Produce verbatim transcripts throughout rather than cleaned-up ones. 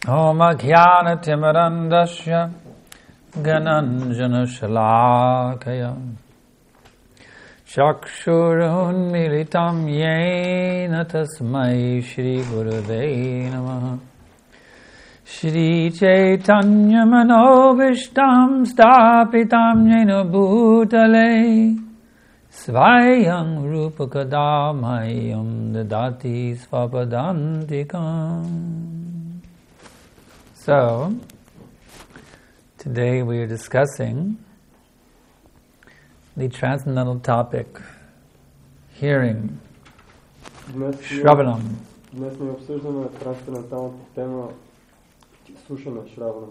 Om Ajnana Timirandasya Gananjana Shalakaya Chakshurun Militam Yena Tasmai Shri Gurave Namaha Shri Chaitanya Manobishtam Stapitam Yena Bhutale Svayam Rupakadamayam Dadati Svapadantikam. So, today we are discussing the transcendental topic, hearing, Shravanam. Днес ние обсъждаме трансценденталната тема слушане, Shravanam.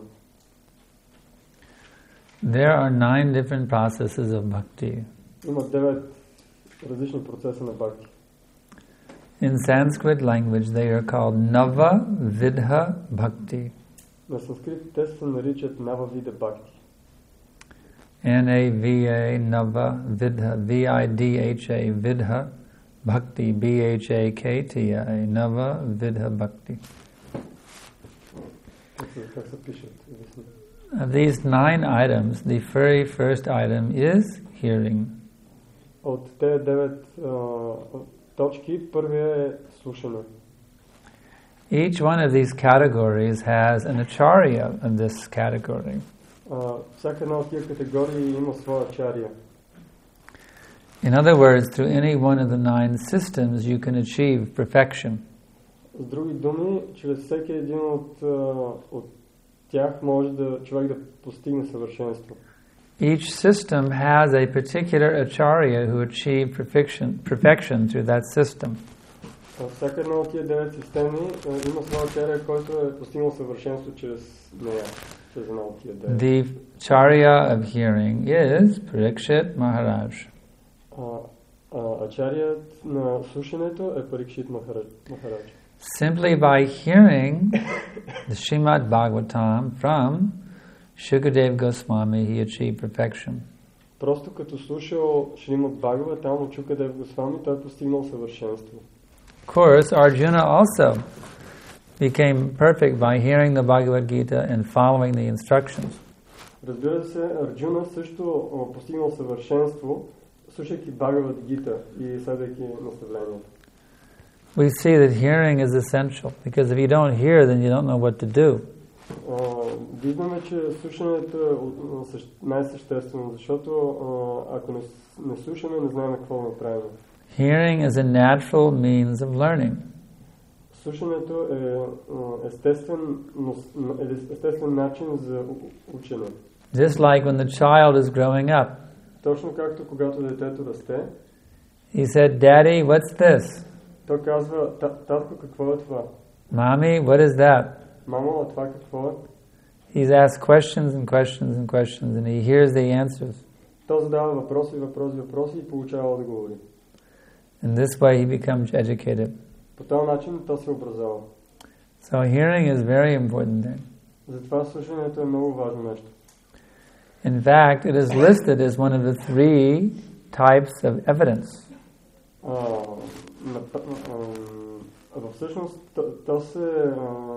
There are nine different processes of bhakti. Има девет различни процеса на бхакти. In Sanskrit language they are called Nava Vidha Bhakti. На санскрит те се наричат Нава Вида Бхакти. N A V A Nava Vidha V I D H A Vidha Bhakti B H A K T I Nava Vidha Bhakti. Как се пишат? Of these nine items, the very first item is hearing. От тези девет точки първия е слушане. Each one of these categories has an acharya of this category. Uh, всяка една от тия категории има своя ачария. In other words, through any one of the nine systems you can achieve perfection. С други думи, чрез всеки един от, uh, от тях може да човек да постигне съвършенство. Each system has a particular acharya who achieved perfection, perfection through that system. Всяка една от тия девет системи има своя ачаря, който е постигнал съвършенство чрез нея, чрез една от тия девет. The acharya of hearing is Parikshit Maharaj. Ачарият на слушането е Парикшит Махарадж. Simply by hearing the Srimad Bhagavatam from Shukadev Goswami, he achieved perfection. Просто като слушал Шримад Бхагаватам от Шукадев Госвами, той е постигнал съвършенство. Of course, Arjuna also became perfect by hearing the Bhagavad Gita and following the instructions. Разбира се, Арджуна също постигнал съвършенство, слушайки Бхагавад Гита и следвайки наставленията. We see that hearing is essential, because if you don't hear, then you don't know what to do. Виждаме, че слушането е най-съществено, защото ако не, не слушаме, не знаем какво направим. Hearing is a natural means of learning. Слушането е естествен, естествен начин за учене. Just like when the child is growing up. Точно както когато детето расте. He said, "Daddy, what's this?" Той казва, татко, какво е това? Mommy, what is that? Мамо, а това какво е? He's asked questions and questions and questions and he hears the answers. Той задава въпроси, въпроси, въпроси и получава отговори. In this way he becomes educated. По този начин той се образува. So hearing is very important thing. Затова слушането е много важно нещо. In fact, it is listed as one of the three types of evidence. Всъщност, то се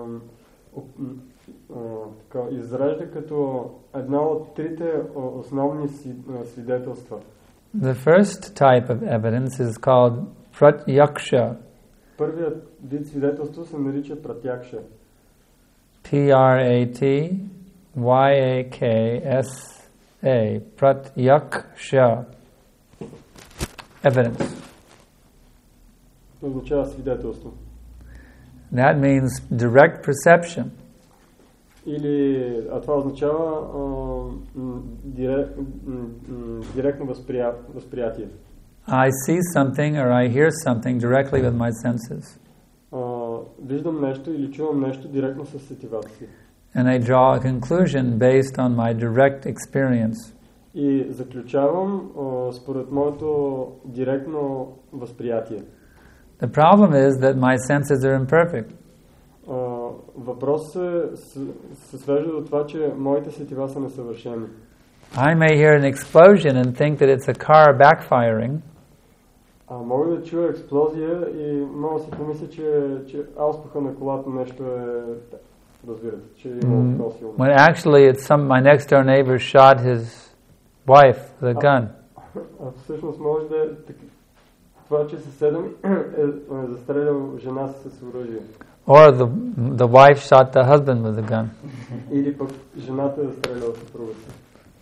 изрежда като една от трите основни свидетелства. The first type of evidence is called pratyaksha. Първият вид свидетелство се нарича пратякша. P R A T Y A K S A. Pratyaksha. Evidence. Означава свидетелство. That means direct perception. Или, а това означава директ, директно възприятие. I see something or I hear something directly with my senses. Виждам нещо или чувам нещо директно със сетивата си. And I draw a conclusion based on my direct experience. И заключавам според моето директно възприятие. The problem is that my senses are imperfect. Въпрос се, се свежда до това, че моите сетива са несъвършени. I may hear an explosion and think that it's a car backfiring. А мога да чуя експлозия и мога да си помисля, че, че ауспуха на колата нещо е разбирате, че е имало много силно. When actually it's some my next door neighbor shot his wife with a gun. А всъщност може да е така, това, че съседа ми е, е застрелял жена си с оръжие. Or the the wife shot the husband with a gun. Или пък жената е застреляла съпруга си.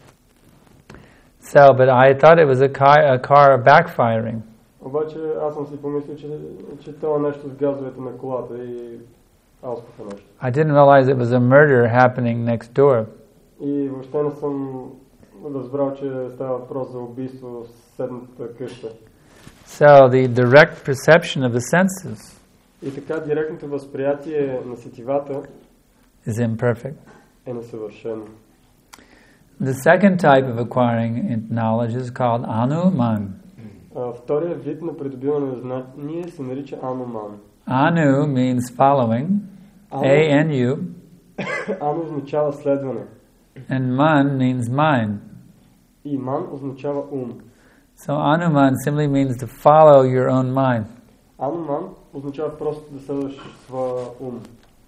So, but I thought it was a car, a car backfiring. Обаче аз съм си помислил, че, че това нещо с газовете на колата и алското нещо. I didn't realize it was a murder happening next door. И въобще не съм разбрал, че става въпрос за убийство в съседната къща. So the direct perception of the senses И така директното възприятие на сетивата is imperfect. е несъвършено. The second type of acquiring knowledge is called anuman. А, втория вид на придобиване на знание се нарича ануман. Anu means following, A N U, Ану означава следване. and man means mind. И ман означава ум. So anuman simply means to follow your own mind. Ануман означава просто да следваш своя ум.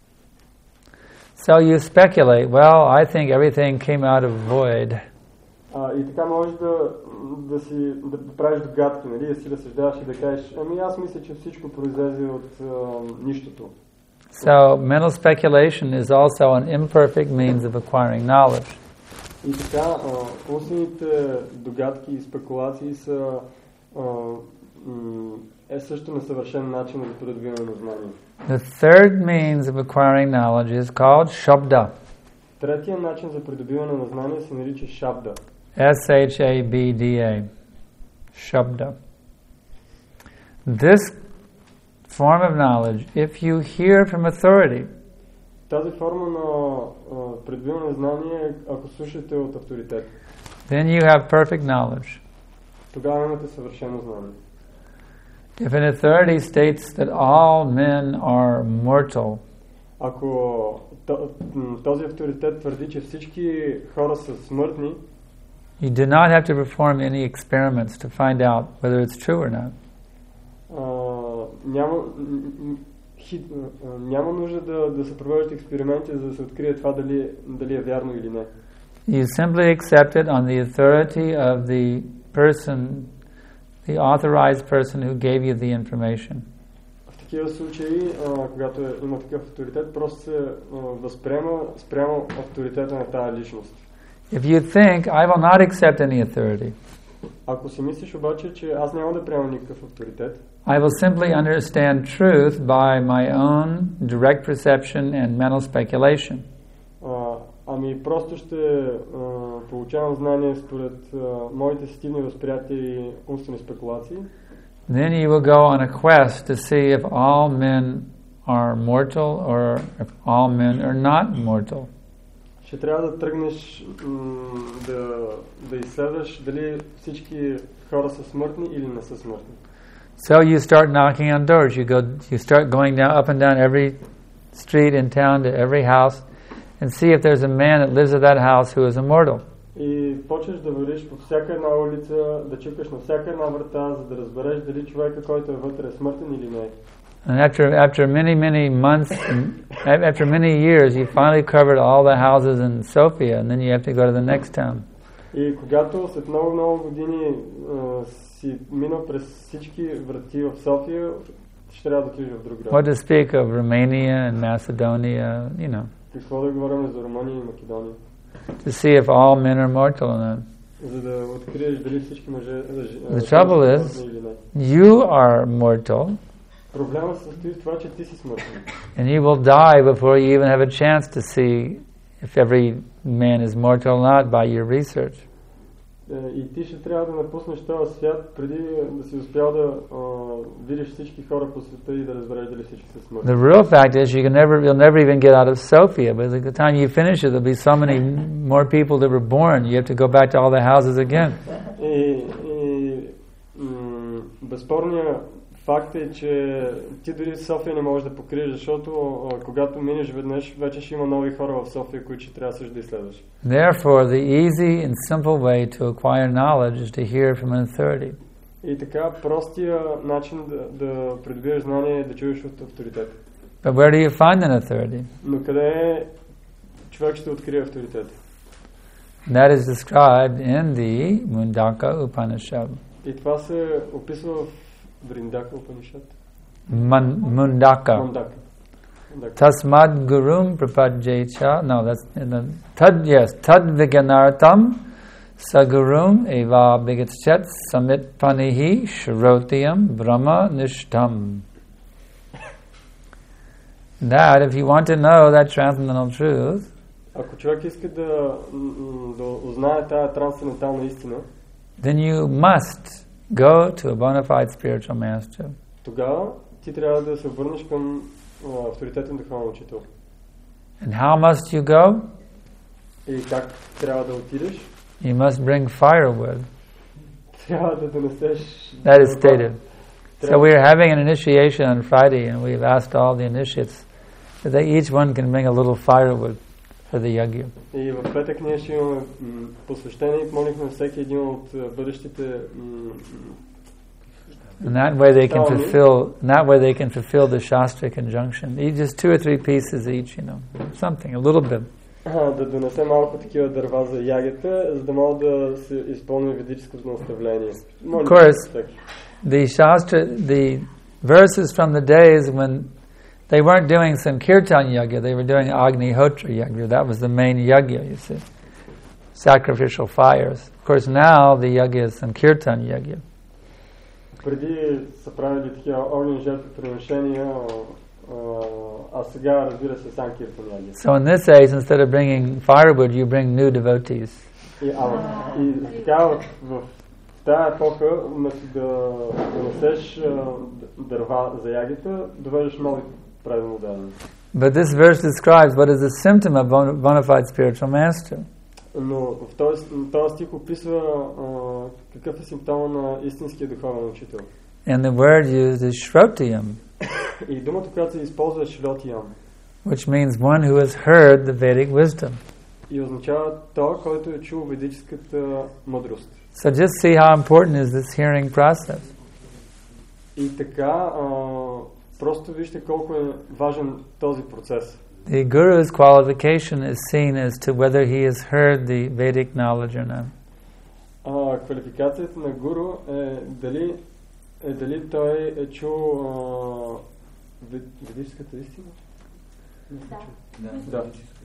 So you speculate, well, I think everything came out of void. А, и така можеш да, да си да, да правиш догадки, нали, да си разсъждаваш и да кажеш, ами аз мисля, че всичко произлезе от а, нищото. So mental speculation is also an imperfect means of acquiring knowledge. И така, а, умствените догадки и спекулации са а, м, е също несъвършен начин за придобиване на знание. The third means of acquiring knowledge is called shabda. Третия начин за придобиване на знание се нарича шабда. S H A B D A. Shabda. This form of knowledge, if you hear from authority, Тази форма на а, придобиване на знание, ако слушате от авторитет, then you have perfect knowledge. тогава имате съвършено знание. If an authority states that all men are mortal, Ако този авторитет твърди, че всички хора са смъртни, you do not have to perform any experiments to find out whether it's true or not. а, няма, хи, а, няма нужда да, да се провеждат експерименти, за да се открие това дали, дали е вярно или не. You simply accept it on the authority of the person, the authorized person who gave you the information. В такива случаи, а, когато е, има такъв авторитет, просто се а, възприема спрямо авторитета на тази личност. If you think, I will not accept any authority, Ако си мислиш обаче, че аз няма да приема никакъв авторитет, I will simply understand truth by my own direct perception and mental speculation. а, ами просто ще а, получавам знание според а, моите сетивни възприятия и умствени спекулации, Then you will go on a quest to see if all men are mortal or if all men are not mortal. ще трябва да тръгнеш м, да, да изследваш дали всички хора са смъртни или не са смъртни. So you start knocking on doors. You go, you start going down up and down every street in town to every house, and see if there's a man that lives at that house who is immortal. И почваш да вървиш по всяка една улица, да чукаш на всяка една врата, за да разбереш дали човека, който е вътре, е смъртен или не. And after after many many months, and after many years, you finally covered all the houses in Sofia, and then you have to go to the next town. И когато след много много години а, си минал през всички врати в София, ще трябва да отидеш в друг град. What to speak of Romania and Macedonia, you know, Какво да говорим за Румъния и Македония? to see if all men are mortal or not. За да откриеш дали всички мъже The trouble is, са или не. you are mortal, Проблемът се състои в това, че ти си смъртен. and you will die before you even have a chance to see if every man is mortal or not by your research. И ти ще трябва да напуснеш този свят преди да си успял да а, видиш всички хора по света и да разбереш дали всички са смъртни. The real fact is you can never, you'll never even get out of Sofia, but by the time you finish it, there'll be so many more people that were born, you have to go back to all the houses again. И, и м- безспорният факт е, че ти дори София не можеш да покриеш, защото а, когато минеш веднъж, вече ще има нови хора в София, които ще трябва също да изследваш. Therefore, the easy and simple way to acquire knowledge is to hear from an authority. И така, простия начин да, да придобиеш знание е да чуеш от авторитет. But where do you find an authority? Но къде човек ще открие авторитета? That is described in the Mundaka Upanishad. И това се описва в Вриндака Упанишад. Man, Mundaka. Мундака. Tasmad Gurum Prapadjecha. No, that's in the Tad. Yes, Tad Viganartam Sagurum Eva Bigatchet Samit Panihi Shrotiam Brahma Nishtam. That, if you want to know that transcendental truth, ако човек иска да, да узнае тази трансцендентална истина, then you must go to a bona fide spiritual master. Тогава ти трябва да се обърнеш към uh, авторитетен духовен учител. And how must you go? И как трябва да отидеш? You must bring firewood. Трябва да донесеш. That is stated. So we are having an initiation on Friday, and we've asked all the initiates that they, each one can bring a little firewood for the yagya. И в петък ние ще имаме посвещение и молихме всеки един от бъдещите. And that way they can fulfill. That way they can fulfill the shastric injunction. Each just two or three pieces each, you know, something, a little bit. Да донесе малко такива дърва за ягата, за да могат да се изпълни ведическото наставление. Of course, the shastra, the verses from the days when they weren't doing Sankirtan yagya, they were doing Agnihotra yagya. That was the main yagya, you see, sacrificial fires. Of course, now the yagya is Sankirtan yagya. Преди са правили такива огнени жертвоприношения, а сега разбира се Санкиртан йагя. So in this age, instead of bringing firewood, you bring new devotees. И, а, и така в тази епоха, вместо да донесеш дърва за ягата, довеждаш нови правилнодадени. But this verse describes what is the symptom of bona fide spiritual master. Но в този, този стих описва а, какъв е симптома на истинския духовен учител. And the word used is Shrotiam. И думата, която се използва е Shrotiam. Which means one who has heard the Vedic wisdom. И означава той, който е чул ведическата мъдрост. So just see how important is this hearing process. И така, а, просто вижте колко е важен този процес. The guru's qualification is seen as to whether he has heard the Vedic knowledge or not. А, квалификацията на гуру е дали, е дали той е чул а, ведическата истина? Да. Да.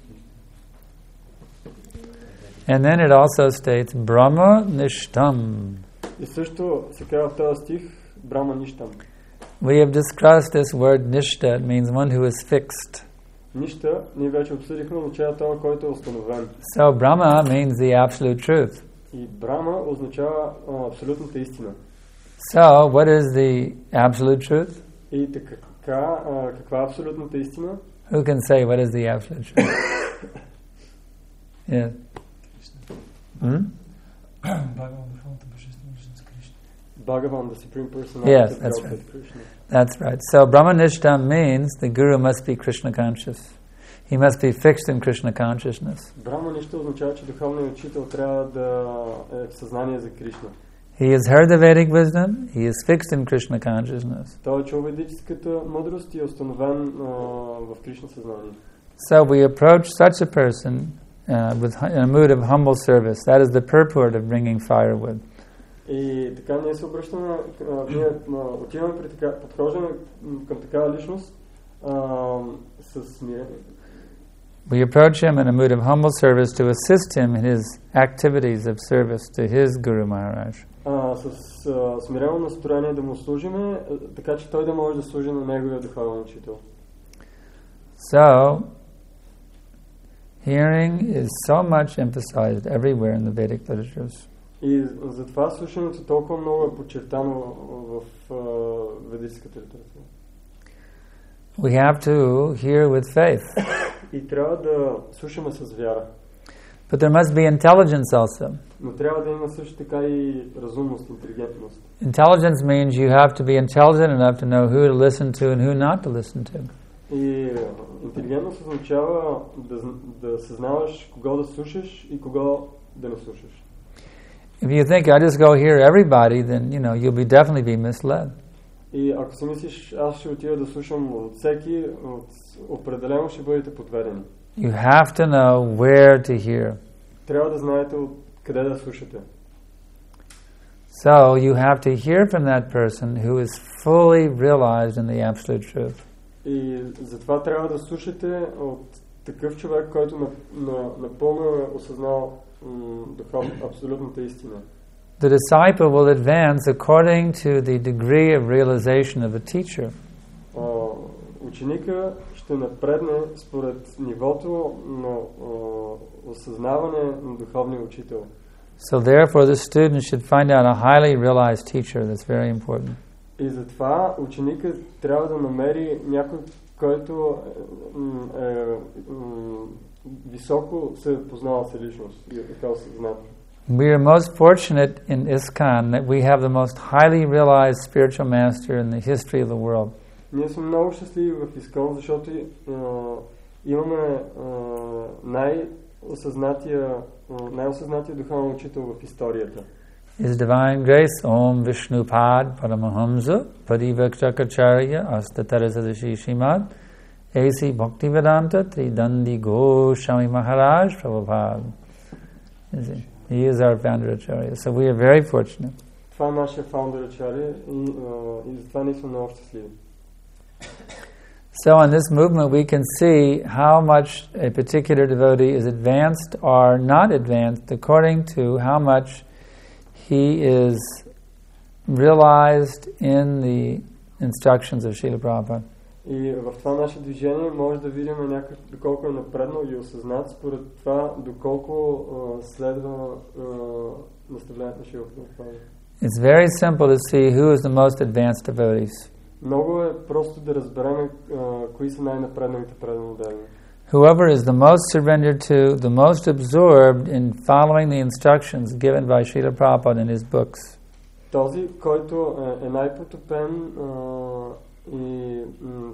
And then it also states Brahma Nishtam. И също се казва в този стих Брахма Ништам. We have discussed this word Nishta. It means one who is fixed. Нища, ние вече обсъдихме, означава това, който е установен. So Brahma means the absolute truth. И Брахма означава а, абсолютната истина. So what is the absolute truth? И така, а, каква е абсолютната истина? Who can say what is the absolute truth? Yeah. Hmm? Bhagavan, the Supreme Personality Yes, of that's Godhead, right. Krishna. That's right. So Brahmanishtam means the guru must be Krishna conscious. He must be fixed in Krishna consciousness. Брахманища означава, че духовният учител трябва да е в съзнание за Кришна. He has heard the Vedic wisdom. He is fixed in Krishna consciousness. Той е чул ведическата мъдрост и е установен а, в Кришна съзнание. So we approach such a person uh, with in a mood of humble service. That is the purport of bringing firewood. И така ние се обръщаме, а, ние а, отиваме при така, подхождаме към такава личност а, с смирение. We approach him in a mood of humble service to assist him in his activities of service to his Guru Maharaj. А, с а, смирено настроение да му служиме, така че той да може да служи на неговия духовен учител. So, hearing is so much emphasized everywhere in the Vedic literatures. И затова слушането толкова много е подчертано в uh, ведическата литература. We have to hear with faith. И трябва да слушаме с вяра. But there must be intelligence also. Но трябва да има също така и разумност, интелигентност. Intelligence means you have to be intelligent enough to know who to listen to and who not to listen to. И интелигентност означава да, да съзнаваш кого да слушаш и кого да не слушаш. If you think I just go hear everybody, then you know you'll be definitely be misled. И ако си мислиш, аз ще отида да слушам от всеки, от, определено ще бъдете подведени. You have to know where to hear. Трябва да знаете от къде да слушате. So you have to hear from that person who is fully realized in the absolute truth. И затова трябва да слушате от такъв човек, който на, на, напълно е осъзнал м, духов, абсолютната истина. The disciple will advance according to the degree of realization of the teacher. Uh, ученика ще напредне според нивото на uh, осъзнаване на духовния учител. So therefore the student should find out a highly realized teacher. That's very important. И затова ученикът трябва да намери някой, който е, е, е, високо се е познал с личност и е така осъзнат. We are most fortunate in ISKCON that we have the most highly realized spiritual master in the history of the world. Ние сме много щастливи в ISKCON, защото uh, имаме uh, най-осъзнатия, uh, най-осъзнатия духовен учител в историята. His divine grace, Om Vishnupad Paramahamsa Parivakshakacharya Astatarasadashi Shimad A C Bhaktivedanta Tridandi Goswami Maharaj Prabhupada. He is our founder acharya. So we are very fortunate. Това е нашия фаундър acharya и, uh, и затова ние сме много щастливи. So in this movement we can see how much a particular devotee is advanced or not advanced according to how much he is realized in the instructions of Srila Prabhupada. И в това наше движение може да видим някак, доколко е напреднал и осъзнат според това, доколко uh, следва uh, наставлението на Шрила Прабхупада. It's very simple to see who is the most advanced devotees. Много е просто да разберем uh, кои са най-напредналите преданодени. Whoever is the most surrendered to, the most absorbed in following the instructions given by Srila Prabhupada in his books. Този, който е, е най-потопен uh, и м,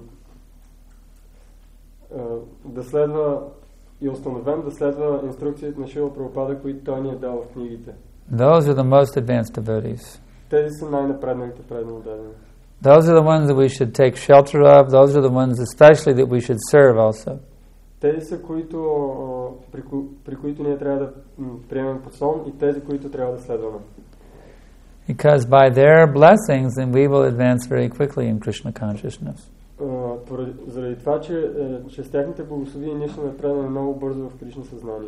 uh, да следва и установен да следва инструкциите на Шрила Прабхупада, които той ни е дал в книгите. Those are the most advanced devotees. Тези са най-напредналите преданодени. Those are the ones that we should take shelter of. Those are the ones especially that we should serve also. Тези са, които, uh, при, ко, при които ние трябва да м, приемем подсон и тези, които трябва да следваме. Because by their blessings, then we will advance very quickly in Krishna consciousness. Uh, поради, заради това, че, uh, че с тяхните благословия ние ще напреднем много бързо в Кришна съзнание.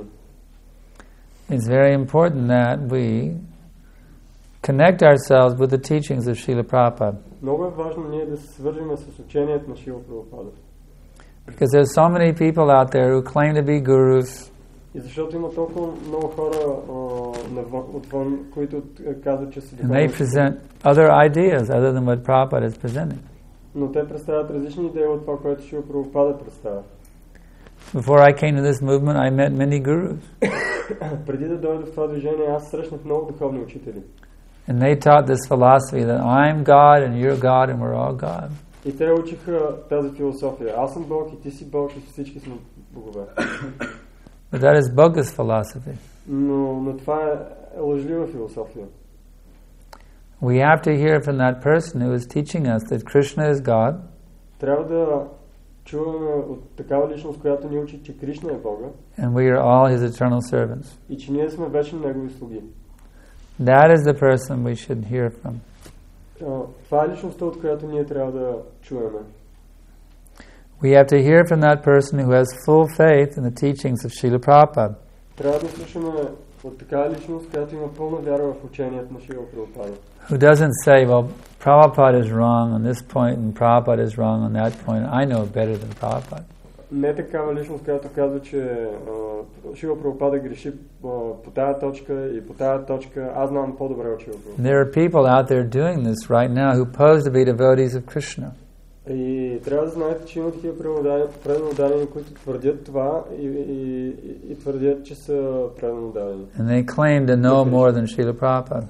It's very important that we connect ourselves with the teachings of Srila Prabhupada. Много е важно ние да се свържем с учението на Шрила Прабхупада. Because there's so many people out there who claim to be gurus. И защото има толкова много хора uh, отвън, които казват, че са and they present other ideas other than what Prabhupada is presenting. Но те представят различни идеи от това, което Шрила Прабхупада представя. Before I came to this movement, I met many gurus. Преди да дойда в това движение, аз срещнах много духовни учители. And they taught this philosophy that I'm God and you're God and we're all God. И те учиха тази философия. Аз съм Бог и ти си Бог и всички сме богове. But that is bogus philosophy. Но, но това е лъжлива философия. We have to hear from that person who is teaching us that Krishna is God. Трябва да чуваме от такава личност, която ни учи, че Кришна е Бога. And we are all His eternal servants. И че ние сме вечни Негови слуги. That is the person we should hear from. Uh, това е личността, от която ние трябва да чуваме. We have to hear from that person who has full faith in the teachings of Srila Prabhupada. Трябва да слушаме от такава личност, която има пълна вяра в учението на Шрила Прабхупада. Who doesn't say, well, Prabhupada is wrong on this point and Prabhupada is wrong on that point. I know better than Prabhupada. Не такава личност, която казва, че uh, Шрила Прабхупада греши uh, по тая точка и по тая точка. Аз знам по-добре от Шрила Прабхупада. There are people out there doing this right now who pose to be devotees of Krishna. И трябва да знаете, че има такива преданодадени, които твърдят това и, и, и, и твърдят, че са преданодадени. And they claim to know more than Srila Prabhupada.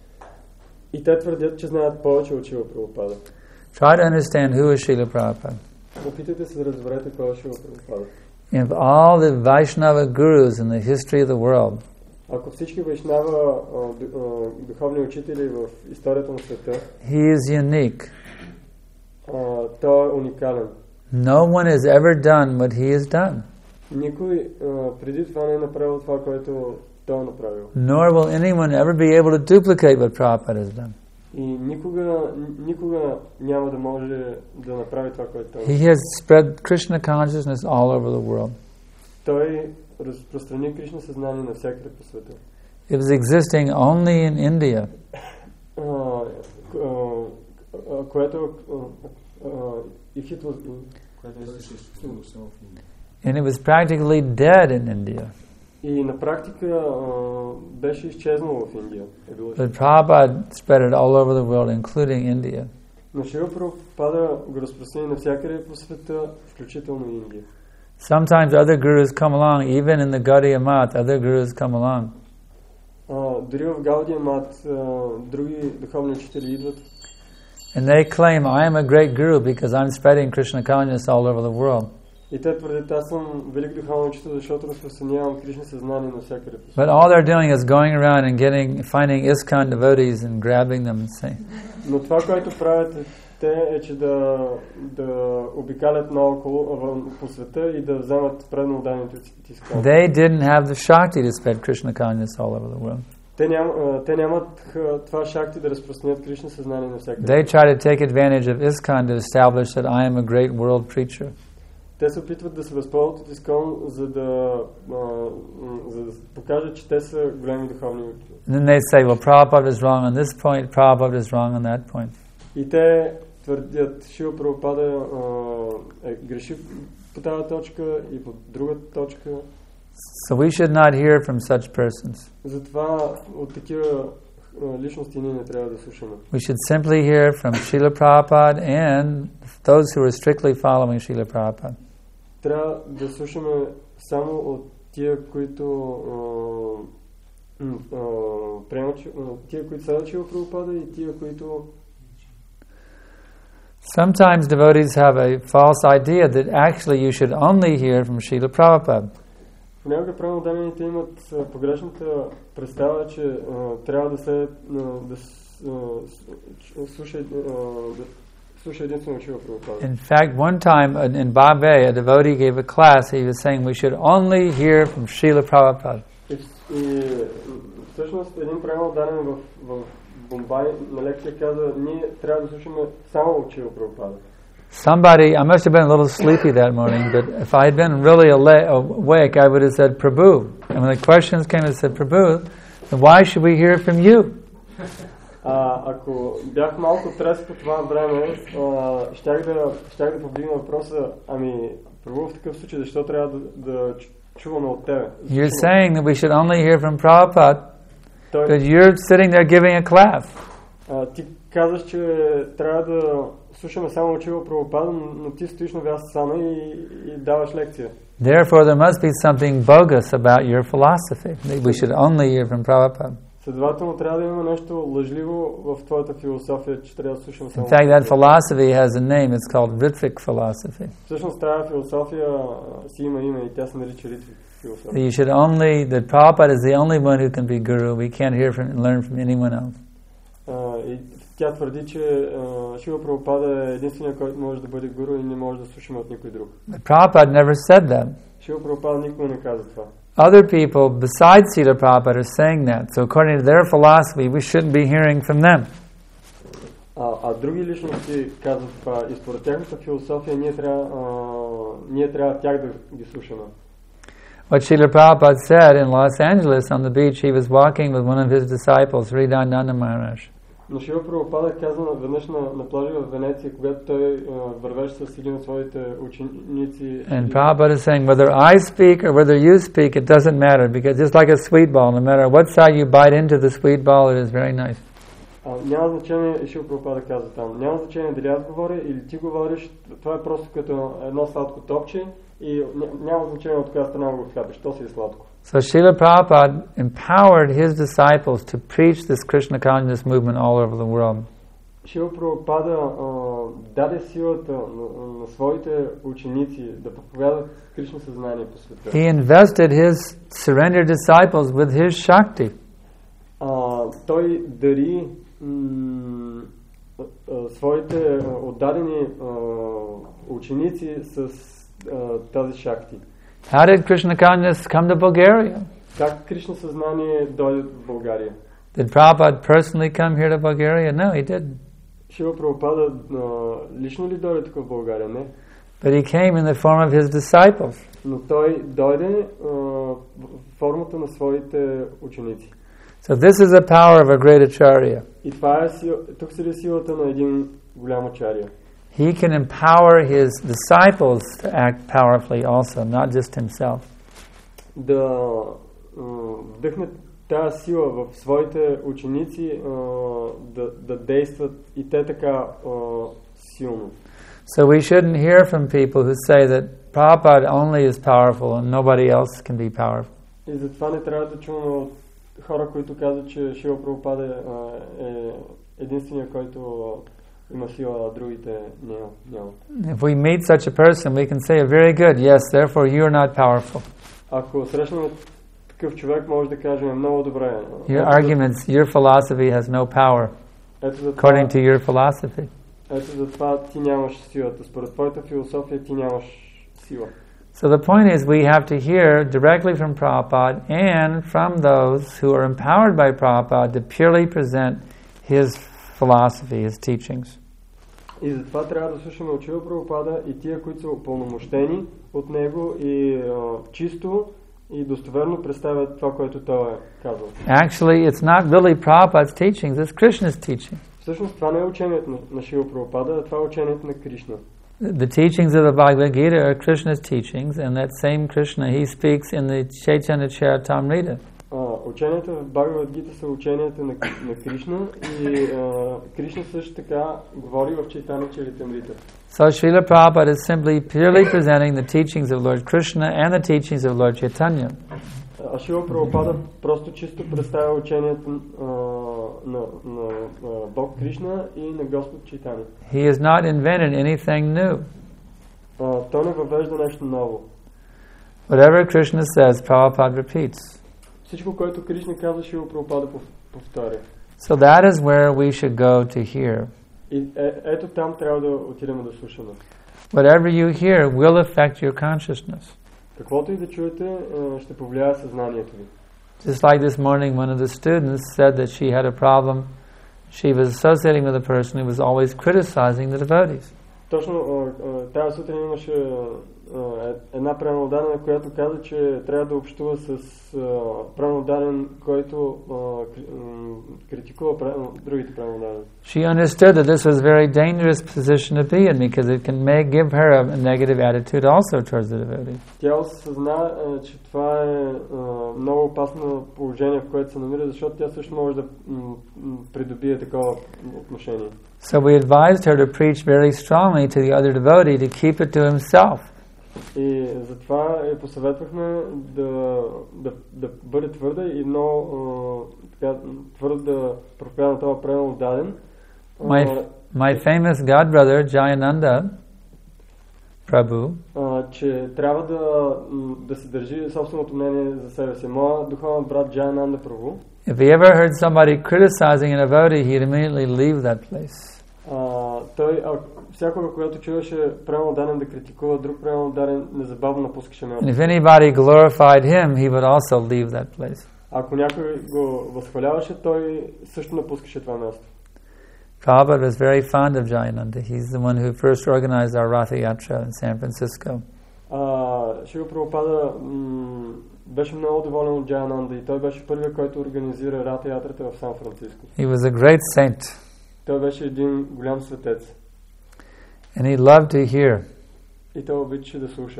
И те твърдят, че знаят повече от Шрила Прабхупада. Try to understand who is Srila Prabhupada. Опитайте се да разберете кой е Шрила Прабхупада. If all the Vaishnava gurus in the history of the world, ако всички вайшнава духовни учители в историята на света, he is unique. Uh, той е уникален. No one has ever done what he has done. Никой uh, преди това не е направил това, което той е направил. Nor will anyone ever be able to duplicate what Prabhupada has done. И никога, никога няма да може да направи това, което той. He has spread Krishna consciousness all over the world. Той разпространи Кришна съзнание навсякъде по света. It was existing only in India. Uh, uh, uh, което uh, if it was and it was practically dead in India. И на практика uh, беше изчезнало в Индия. But Prabhupada spread it all over the world, including India. Но Шрила Прабхупада го разпространи навсякъде по света, включително и Индия. Sometimes other gurus come along, even in the Gaudiya Math, other gurus come along. Uh, дори в Гаудия Мат uh, други духовни учители идват. And they claim, I am a great guru because I'm spreading Krishna consciousness all over the world. И те твърдят, аз съм велик духовен учител, защото разпространявам Кришна съзнание навсякъде. But all they're doing is going around and getting, finding ISKCON devotees and grabbing them and saying. Но това, което правят те, е, че да, да обикалят наоколо по света и да вземат предно отданите от ISKCON. They didn't have the Shakti to spread Krishna consciousness all over the world. Те, ням, те нямат това шакти да разпространят Кришна съзнание навсякъде. They try to take advantage of ISKCON to establish that I am a great world preacher. Те се опитват да се възползват от ISKCON, за да, а, за да покажат, че те са големи духовни учители. Then they say, well, Prabhupada is wrong on this point, Prabhupada is wrong on that point. И те твърдят, Шрила Прабхупада е греши по тази точка и по другата точка. So we should not hear from such persons. Затова от такива личности ние не трябва да слушаме. We should simply hear from Srila Prabhupada and those who are strictly following Srila Prabhupada. Трябва да слушаме само от тия, които приемат, тия, които следват Шрила Прабхупада и тия, които. Sometimes devotees have a false idea that actually you should only hear from Srila Prabhupada. Понякога правилно дамените имат погрешната представа, че uh, трябва да се uh, да uh, слуша uh, да слуша единствено Шрила Прабхупада. In fact, one time in Bombay, a devotee gave a class. He was saying we should only hear from Srila Prabhupada. И, и всъщност един правилно дамен в, в Бомбай на лекция каза, ние трябва да слушаме само от Шрила Прабхупада. Somebody, I must have been a little sleepy that morning, but if I had been really awake, I would have said, Prabhu. And when the questions came, I said, Prabhu, then why should we hear from you? А, ако бях малко трес по това време, а, щях да, щях да повдигна въпроса, ами, Прабhu, в такъв случай, защо трябва да, да чуваме от тебе? You're saying that we should only hear from Prabhupada, but you're sitting there giving a class. А, ти казваш, че трябва да слушаме само от Шрила Прабхупада, но ти стоиш на Вясасана и, и даваш лекция. Therefore, there must be something bogus about your philosophy. We should only hear from Prabhupada. Следователно, трябва да има нещо лъжливо в твоята философия, че трябва да слушаме само. In fact, that philosophy has a name. It's called Ritvik philosophy. Всъщност, тази философия си има име и тя се нарича Риtvik философия. You should only, that Prabhupada is the only one who can be guru. We can't hear from and learn from anyone else. Uh, и тя твърди, че uh, Шрила Прабхупада е единственият, който може да бъде гуру и не може да слушаме от никой друг. But Prabhupada never said that. Шрила Прабхупада никога не каза това. Other people besides Srila Prabhupada are saying that. So according to their philosophy, we shouldn't be hearing from them. А, а други личности казват това и според тяхната философия ние трябва, uh, ние трябва тях да ги слушаме. What Srila Prabhupada said in Los Angeles on the beach, he was walking with one of his disciples, Hridayananda Maharaj. Но Шрила Прабхупада каза веднъж на, на плажа в Венеция, когато той uh, вървеше с един от своите ученици. And Prabhupada is saying, whether I speak or whether you speak, it doesn't matter, because it's like a sweet ball. No matter what side you bite into the sweet ball, it is very nice. Uh, няма значение, и Шрила Прабхупада каза там, няма значение дали аз говоря или ти говориш, това е просто като едно сладко топче и няма значение от коя страна го хапиш, то си е сладко. So Srila Prabhupada empowered his disciples to preach this Krishna consciousness movement all over the world. Шрила Прабхупада даде силата на, на своите ученици да проповядат Кришна съзнание по света. He invested his surrendered disciples with his Shakti. Uh, той дари м- своите отдадени ученици с тази шакти. How did Krishna consciousness come to Bulgaria? Как Кришна съзнание дойде в България? Did Prabhupada personally come here to Bulgaria? No, he didn't. Шила Прабхупада лично ли дойде тук в България? Не. But he came in the form of his disciples. Но той дойде в формата на своите ученици. So this is the power of a great acharya. И това е сила, тук седи силата на един голям ачаря. He can empower his disciples to act powerfully also, not just himself. Да вдъхне тази сила в своите ученици да, да действат и те така силно. So we shouldn't hear from people who say that Prabhupada only is powerful and nobody else can be powerful. И затова не трябва да чуваме от хора, които казват, че Шила Прабхупада е единствения, който има сила, а другите няма. If we meet such a person, we can say, very good, yes, therefore you are not powerful. Ако срещнем такъв човек, може да кажем много добре. Your arguments, your philosophy has no power, according to your philosophy. Ето затова ти нямаш силата. Според твоята философия ти нямаш сила. So the point is we have to hear directly from Prabhupada and from those who are empowered by Prabhupada to purely present his philosophy, his teachings. И затова трябва да слушаме от Шила Прабхупада и тия, които са упълномощени от него и uh, чисто и достоверно представят това, което той е казал. Actually, it's not really Prabhupada's teachings, it's Krishna's teaching. Всъщност това не е учението на, на Шила Прабхупада, а това е учението на Кришна. The teachings of the Bhagavad Gita are Krishna's teachings, and that same Krishna, he speaks in the Chaitanya Charitamrita. Uh, ученията в Бхагавад Гита са ученията на, на Кришна и uh, Кришна също така говори в Чайтanya Чаритамрита. So Srila Prabhupada is simply purely presenting the teachings of Lord Krishna and the teachings of Lord Chaitanya. А Шрила Прабхупада просто чисто представя учението uh, на, на uh, Бог Кришна и на Господ Чайтanya. He has not invented anything new. Uh, той не въвежда нещо ново. Whatever Krishna says, Prabhupada repeats. Всичко, което Кришна казва, Шрила Прабхупада повтаря. So that is where we should go to hear. И е, ето там трябва да отидем да слушаме. Whatever you hear will affect your consciousness. Каквото и да чуете, ще повлияе съзнанието ви. Just like this morning, one of the students said that she had a problem. She was associating with a person who was always criticizing the devotees. Точно тази сутрин имаше една правонодадена, която каза, че трябва да общува с правонодаден, който критикува другите правонодадени. She understood that this was a very dangerous position to be in because it can may give her a negative attitude also towards the devotees. Тя осъзна, че това е много опасно положение, в което се намира, защото тя също може да придобие такова отношение. So we advised her to preach very strongly to the other devotee to keep it to himself. И затова я посъветвахме да, да, да бъде твърда и много така, твърдо да проповядва това правилно даден. My, my famous godbrother, Jayananda Prabhu, uh, че трябва да, да се държи собственото мнение за себе си. Моя духовен брат Джаянанда Прабу, if he ever heard somebody criticizing a devotee, he'd immediately leave that place. Uh, той, а, всякога, когато чуваше правилно даден да критикува друг правилно даден, незабавно напускаше място. And if anybody glorified him, he would also leave that place. Ако някой го възхваляваше, той също напускаше това място. Prabhupada was very fond of Jayananda. He's the one who first organized our Ratha Yatra in San Francisco. Uh, Шрила Прабхупада м- беше много доволен от Джаянанда и той беше първият, който организира Рата Ятрата в Сан Франциско. He was a great saint. Той беше един голям светец. And he loved to hear. И той обичаше да слуша.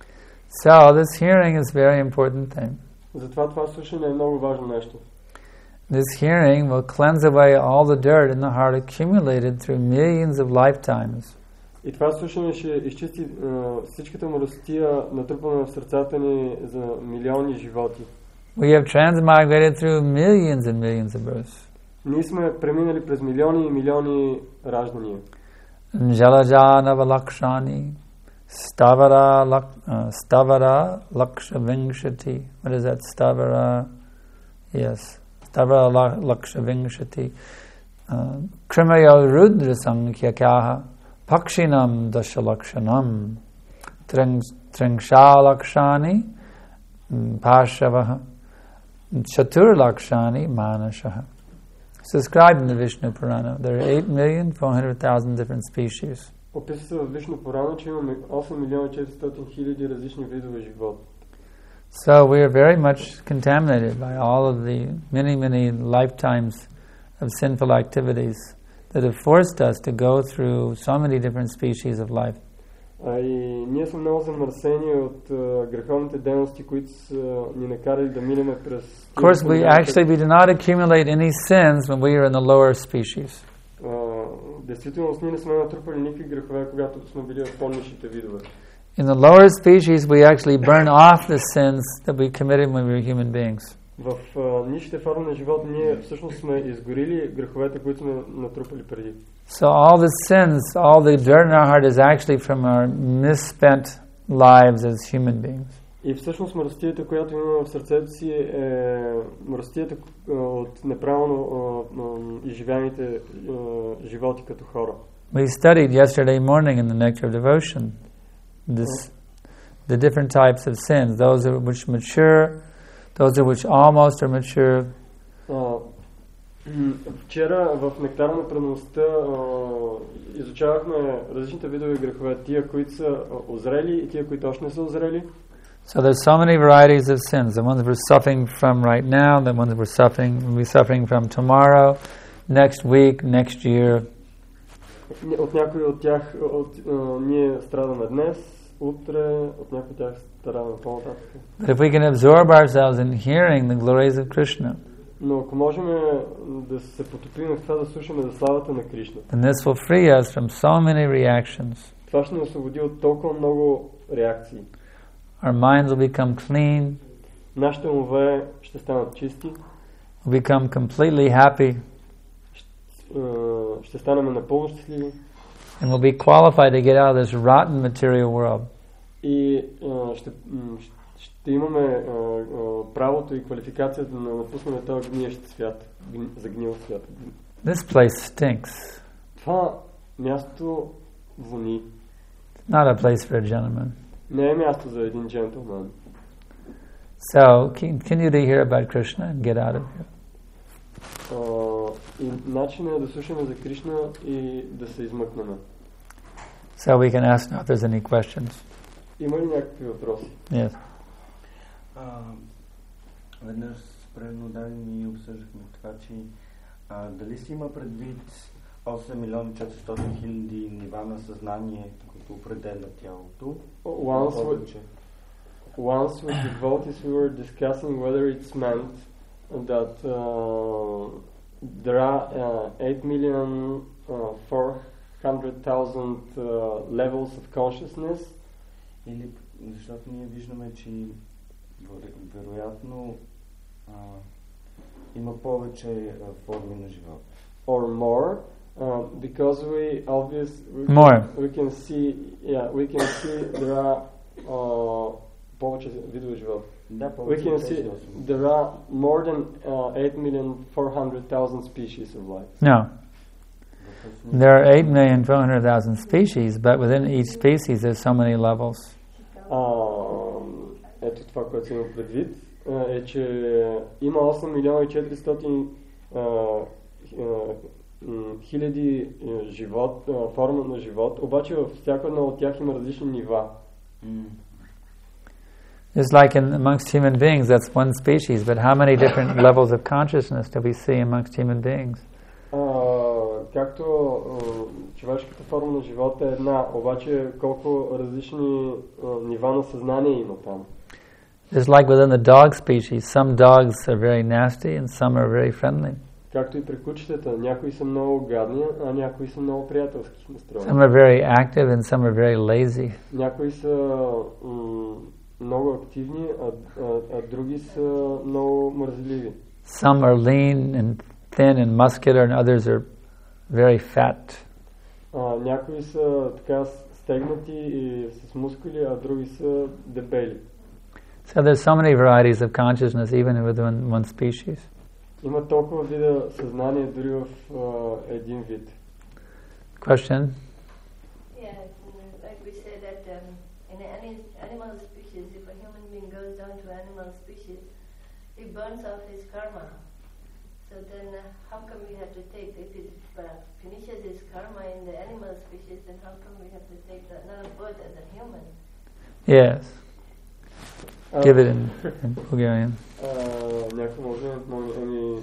So this hearing is a very important thing. Затова това слушане е много важно нещо. This hearing will cleanse away all the dirt in the heart accumulated through millions of lifetimes. И това слушане ще изчисти uh, всичката мръсотия, натрупана в сърцата ни за милиони животи. We have transmigrated through millions and millions of births. Ние сме преминали през милиони и милиони раждания. Jalajanava lakshani stavara lak, uh, stavara laksha vingshati. What is that? Stavara, yes. Stavara laksha vingshati. Krimayo Rudra Sankhya Pakshinam Dashalakshanam Tringshalakshani Pashavaha Chaturlakshani Manashaha. It's described in the Vishnu Purana. There are eight million four hundred thousand different species. Описва се в Вишну Пурана, че имаме осем милиона четиристотин хиляди различни видове живот. So we are very much contaminated by all of the many, many lifetimes of sinful activities that have forced us to go through so many different species of life. А и ние сме много замърсени от uh, греховните дейности, които са ни накарали да минем през... Of course, we actually we do not accumulate any sins when we are in the lower species. Uh, действително, ние не сме натрупали никакви грехове, когато сме били в по-нишите видове. In the lower species, we actually burn off the sins that we committed when we were human beings. В uh, нишите форми на живот ние всъщност сме изгорили греховете, които сме натрупали преди. So all the sins, all the dirt in our heart is actually from our misspent lives as human beings. И всъщност мръстията, която имаме в сърцето си, е мръстията от неправилно изживяните животи като хора. We studied yesterday morning in the Nectar of Devotion this, the different types of sins, those which mature, those which almost are mature. Uh, Вчера в Нектара на преданността изучавахме различните видове грехове, тия, които са озрели и тия, които още не са озрели. So there's so many varieties of sins. The ones we're suffering from right now, the ones we're suffering, we'll be suffering from tomorrow, next week, next year. От някои от тях от, uh, ние страдаме днес, утре, от някои от тях страдаме по-нататък. But if we can absorb ourselves in hearing the glories of Krishna, но ако можем да се потопим в това да слушаме за славата на Кришна, then this will free us from so many reactions. Това ще ни освободи от толкова много реакции. Our minds will become clean. Нашите умове ще станат чисти. We'll become completely happy. Ще станем напълно щастливи. And we'll be qualified to get out of this rotten material world. И ще, ще имаме правото и квалификацията да напуснем този гниещ свят, загнил свят. This place stinks. Това място вони. Not a place for a gentleman. Не е място за един джентлмен. So, continue to hear about Krishna and get out of here. Uh, и начинът е да слушаме за Кришна и да се измъкнем. So we can ask now if there's any questions. Има ли някакви въпроси? Yes. Uh, веднъж предно дали ни обсъждахме това, че uh, дали си има предвид осем милиона четиристотин хиляди нива на съзнание, които определят тялото? Once with, once with the devotees we were discussing whether it's meant that uh, there are uh, eight million four hundred thousand uh, levels of consciousness. Или защото ние виждаме, че вероятно uh, има повече uh, форми на живот. Or more. Uh, because we obvious we More. Can, we can see yeah we can see there are uh, повече видове живот. Да, we can see there are more than uh, eight million four hundred thousand species of life. No. There are eight million four hundred thousand species, but within each species there's so many levels. Uh, ето това, което имам предвид, е, че има осем милиона и четиристотин хиляди живот, форма на живот, обаче във всяко едно от тях има различни нива. Mm. It's like in amongst human beings, that's one species, but how many different levels of consciousness do we see amongst human beings? Uh, както uh, човешката форма на живота е една, обаче колко различни uh, нива на съзнание има там. It's like within the dog species, some dogs are very nasty and some are very friendly. Както и при кучетата, някои са много гадни, а някои са много приятелски настроени. Some are very active and some are very lazy. Някои са м- много активни, а, а, а други са много мързеливи. Some are lean and thin and muscular and others are very fat. А, някои са така стегнати и с мускули, а други са дебели. So there's so many varieties of consciousness even within one species. Има толкова вида съзнание дори в uh, един вид. Question? Yeah, like we say that um, in any animal species, if a human being goes down to animal species, he burns off his karma. So then uh, how come we have to take, if he uh, finishes his karma in the animal species, then how come we have to take the, another birth as a human? Yes. Uh, Give it in, in Bulgarian. Някой може, ами...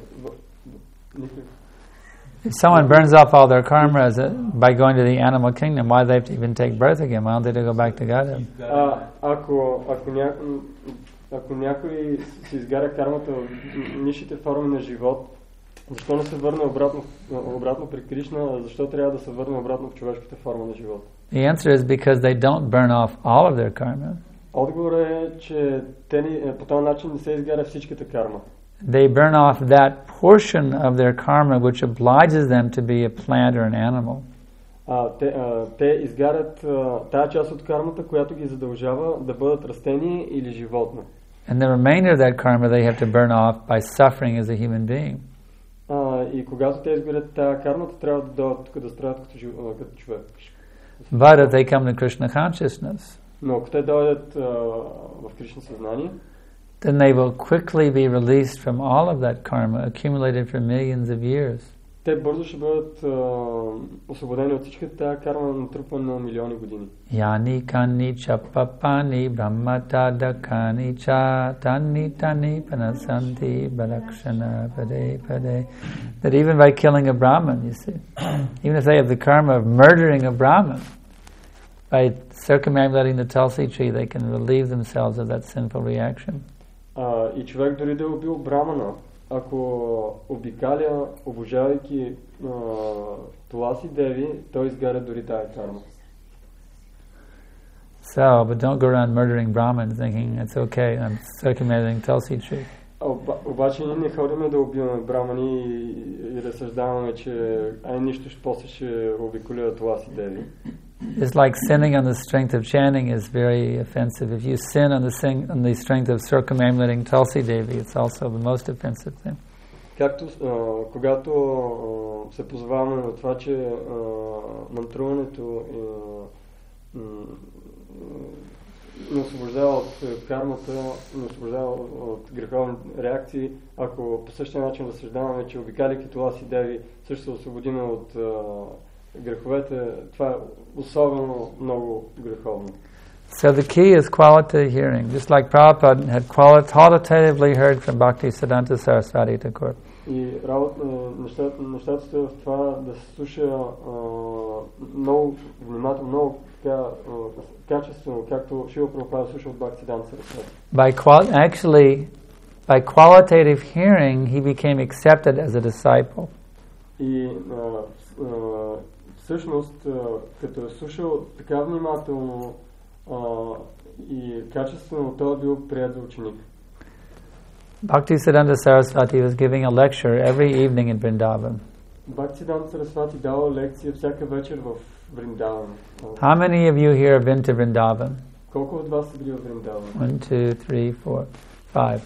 If someone burns off all their karma as a, by going to the animal kingdom, why do they have to even take birth again? Why don't they go back to Godhead? А, ако, ако, ня, ако някой си изгаря кармата в нишите форми на живот, защо не се върне обратно, обратно при Кришна, защо трябва да се върне обратно в човешката форма на живот? The answer is because they don't burn off all of their karma. Отговорът е, че те ни, по този начин не се изгаря всичката карма. They burn off that portion of their karma which obliges them to be a plant or an animal. А, те, а, те изгарят а, тая част от кармата, която ги задължава да бъдат растение или животно. And the remainder of that karma they have to burn off by suffering as a human being. А, и когато те изгарят тая кармата, трябва да дойдат тук да страдат като, като човек. But if they come to Krishna consciousness, но ако те дойдат а, в Кришна съзнание, then they will quickly be released from all of that karma accumulated for millions of years. Те бързо ще бъдат а, освободени от всичката тая карма, натрупана на милиони години. Yani kani chapapani brahmata dakani cha tani tani panasanti balakshana pade pade. That even by killing a Brahman, you see, even if they have the karma of murdering a Brahman, by circumambulating the Tulsi tree, they can relieve themselves of that sinful reaction. А, и човек дори да е убил Брамана, ако обикаля, обожавайки Туласи Деви, той изгаря дори тая карма. So, but don't go around murdering Brahmins thinking it's okay, I'm circumambulating Tulsi tree. Оба, обаче ние не ходим да убиваме брамани и, и разсъждаваме, че ай нищо ще после ще обиколя Туласи Деви. It's like sinning on the strength of chanting is very offensive. If you sin on the sing, on the strength of circumambulating Tulsi Devi, it's also the most offensive thing. Както а, когато а, се позоваваме на това, че а, мантруването а, не освобождава от кармата, не освобождава от греховни реакции, ако по същия начин разсъждаваме, че обикаляйки Туласи Деви също се освободиме от а, греховете, това е особено много греховно. So the key is qualitative hearing, just like Prabhupada had qualitatively heard from Bhaktisiddhanta Saraswati Thakur. И работа, нещата, нещата са в това да се слуша а, много внимателно, много така, а, качествено, както Шрила Прабхупада слуша от Бхактисиддханта Сарасвати. By qual- actually, by qualitative hearing, he became accepted as a disciple. И а, а, всъщност, като е слушал така внимателно uh, и качествено, той е бил прият за ученик. Bhaktisiddhanta Saraswati was giving a lecture every evening in Vrindavan. Bhaktisiddhanta Saraswati дава лекция всяка вечер в Вриндаван. How many of you here have been to Vrindavan? Колко от вас са били в Вриндаван? One, two, three, four, five.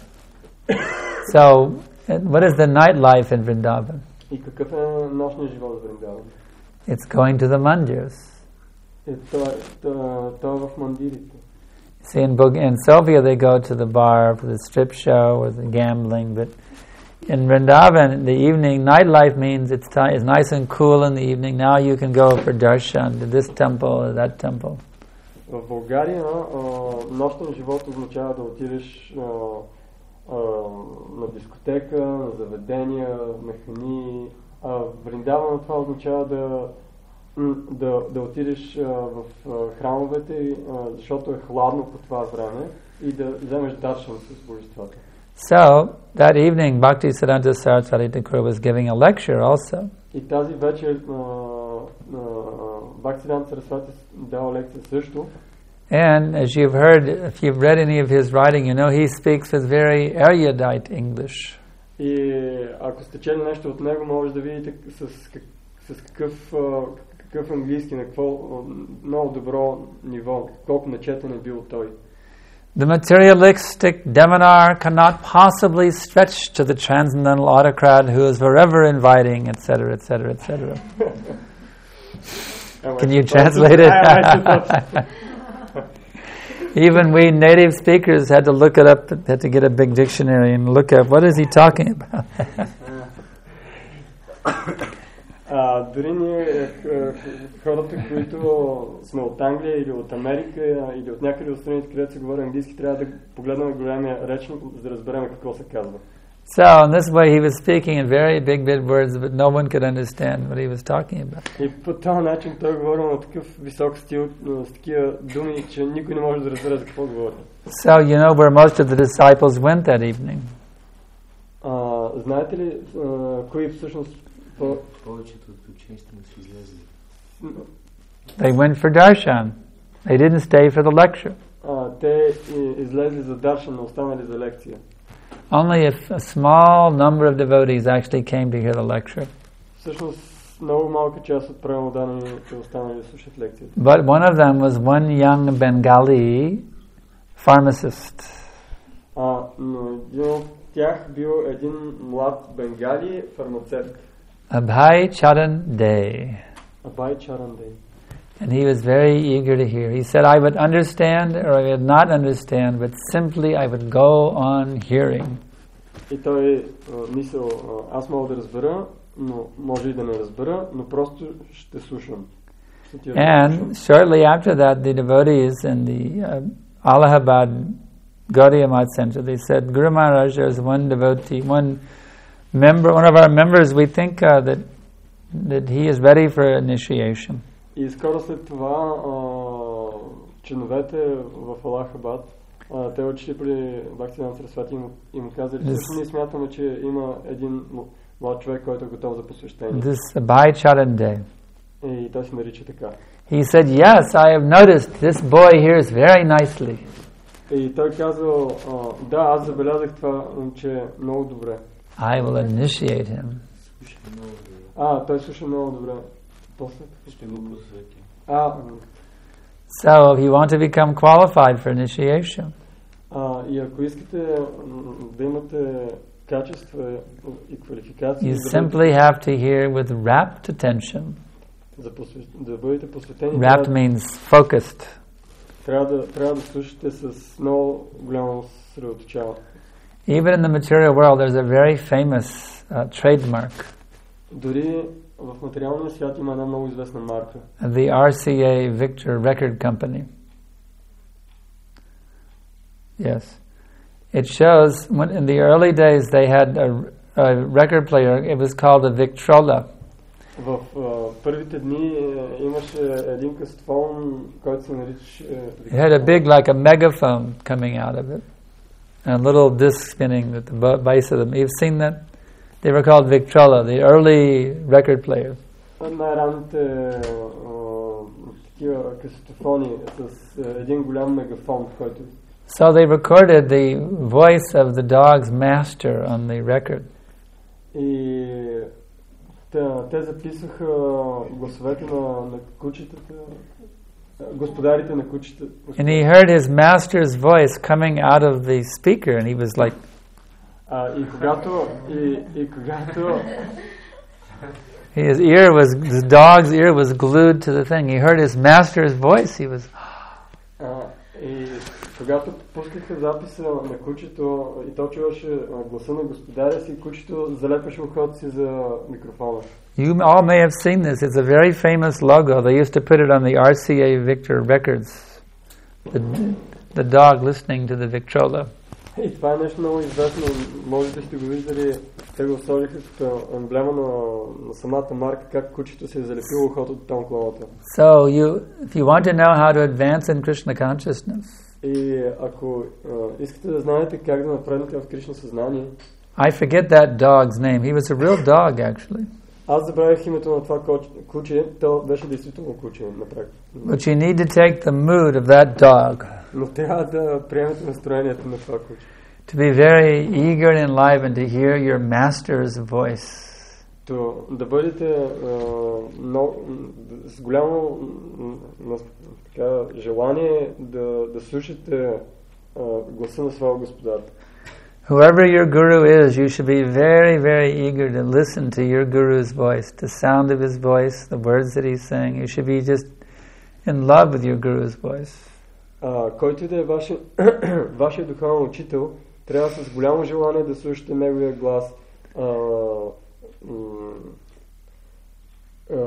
So, what is the nightlife in Vrindavan? И какъв е нощният живот в Вриндаван? It's going to the mandirs. Е, то, то, то в мандирите. See, in, Bog- in Sofia they go to the bar for the strip show or the gambling, but in Vrindavan, the evening nightlife means it's, t- it's nice and cool in the evening. Now you can go for darshan to this temple or that temple. В България нощен живот означава да отидеш а, а, на дискотека, на заведения, на храни. А в Вриндаван това означава да Да, да отидеш а, в а, храмовете, а, защото е хладно по това време и да вземеш даршан с божествата. So, that evening, Bhaktisiddhanta Saraswati Thakur was giving a lecture also. И тази вечер Бхактисиддханта Сарасвати дава лекция също. And as you've heard, if you've read any of his writing, you know he speaks with very erudite English. И ако сте чели нещо от него, може да видите с, с какъв какъв английски, на какво много добро ниво, колко начетен е бил той. The materialistic deminar cannot possibly stretch to the transcendental autocrat who is forever inviting, et cetera, et cetera, et cetera. Can you translate it? Even we native speakers had to look it up, had to get a big dictionary and look up what is he talking about. А, дори ние, хората, които сме от Англия или от Америка или от някъде от страните, където се говори английски, трябва да погледнем големия речник, за да разберем какво се казва. So in this way he was speaking in very big big words, but no one could understand what he was talking about. И по този начин той говорил на такъв висок стил, с такива думи, че никой не може да разбере за какво говори. So you know where most of the disciples went that evening? А, знаете ли, а, кои всъщност повечето от учениците не са излезли? They went for darshan. They didn't stay for the lecture. А, те излезли за даршан, но останали за лекция. Only if a small number of devotees actually came to hear the lecture. Всъщност много малка част от праводаните останали да слушат лекцията. But one of them was one young Bengali pharmacist. А, но един от тях бил един млад бенгали фармацевт. Abhay Charan Dey. Abhay Charan Dey. And he was very eager to hear. He said, I would understand or I would not understand, but simply I would go on hearing. И той мисъл, аз мога да разбера, но може и да не разбера, но просто ще слушам. And shortly after that, the devotees in the uh, Allahabad Gaudiya Math Center, they said, Guru Maharaj, there's one devotee, one member, one of our members, we think uh, that that he is ready for initiation. И скоро след това членовете в Алахабад, те учили при Бхактивинода Сарасвати и му казали, че ние смятаме, че има един млад човек, който е готов за посвещение. This Abhay Charan Dey. И той се нарича така. He said, yes, I have noticed this boy hears very nicely. И той казал, да, аз забелязах това момче много добре. I will initiate him. А, той слуша много добре. После ще го посвети. А. So, if you want to become qualified for initiation, а, и ако искате да имате качества и квалификации, you simply have to hear with rapt attention. За посвет... да бъдете посветени. Rapt means focused. Трябва да, трябва да слушате с много голямо съсредоточаване. Even in the material world, there's a very famous uh, trademark. Дори в материалния свят има една много известна марка. The R C A Victor Record Company. Yes. It shows, when in the early days they had a, a record player, it was called a Victrola. В uh, първите дни uh, имаше един касетофон, който се наричаше uh, It had a big, like a megaphone coming out of it. And a little disc spinning at the base of them. You've seen that? They were called Victrola, the early record players. Най-ранните такива касетофони с един голям мегафон, който. So they recorded the voice of the dog's master on the record. И те записаха гласовете на, на кучетата, господарите на кучета. And he heard his master's voice coming out of the speaker, and he was like. Uh, и когато и, и когато his ear was the dog's ear was glued to the thing. He heard his master's voice. He was. Uh, и когато пускаха записа на кучето и то чуваше гласа на господаря си, кучето залепваше ухото си за микрофона. You all may have seen this. It's a very famous logo. They used to put it on the R C A Victor records. The, the dog listening to the Victrola. И това е нещо много известно. Може би сте го виждали. Те го сложиха като емблема на, на самата марка, как кучето се е залепило ухото до тонклоната. So you, if you want to know how to advance in Krishna consciousness. И ако uh, искате да знаете как да напреднете в Кришна съзнание. I forget that dog's name. He was a real dog, actually. Аз забравих името на това куче. То беше действително куче на практика. But you need to take the mood of that dog. Но трябва да приемете настроението на това куче. To be very eager and enlivened to hear your master's voice. То да бъдете uh, много, с голямо uh, така, желание да, да слушате гласа на своя Господар. Whoever your guru is, you should be very, very eager to listen to your guru's voice, the sound of his voice, the words that he's saying. You should be just in love with your guru's voice. Uh, който да е вашия, вашия духовен учител, трябва с голямо желание да слушате неговия глас. Uh, mm, uh,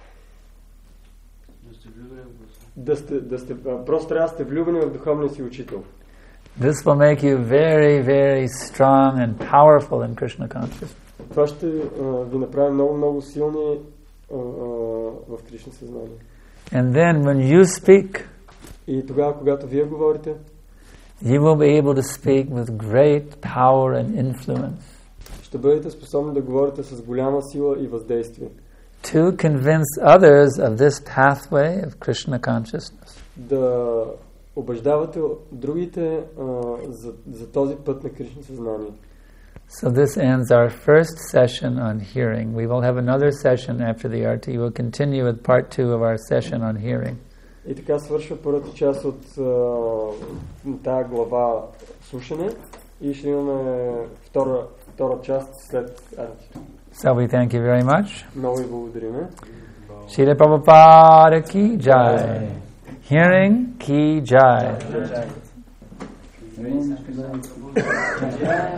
да сте, да сте, uh, просто трябва да сте влюбени в духовния си учител. This will make you very, very strong and powerful in Krishna consciousness. Това ще uh, ви направи много, много силни uh, uh, в Кришна съзнание. And then when you speak, и тогава, когато вие говорите, you will be able to speak with great power and influence. Ще бъдете способни да говорите с голяма сила и въздействие. To convince others of this pathway of Krishna consciousness. Да убеждавате другите uh, за, за този път на Кришна съзнание. So this ends our first session on hearing. We will have another session after the arti. We will continue with part two of our session on hearing. И така свършва първата част от uh, тази глава слушане и ще имаме втора, втора част след арти. So we thank you very much. Много ви благодариме. Srila Prabhupada ki jai. Hearing ki jai.